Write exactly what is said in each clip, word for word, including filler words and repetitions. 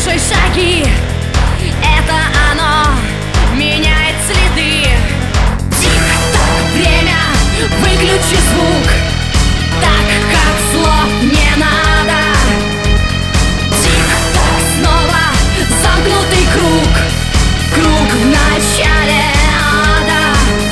Слушай шаги, это оно меняет следы. Тик-так, время, выключи звук, так как слов не надо. Тик-так, снова замкнутый круг, круг в начале ада.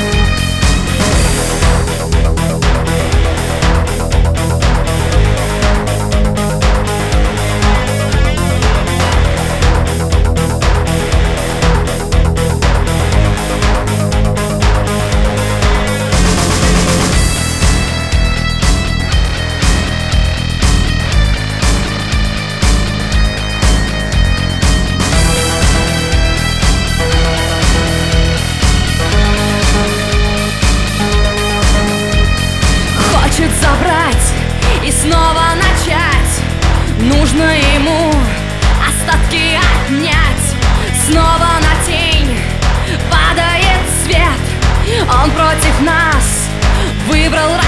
Забрать и снова начать. Нужно ему остатки отнять. Снова на тень падает свет. Он против нас выбрал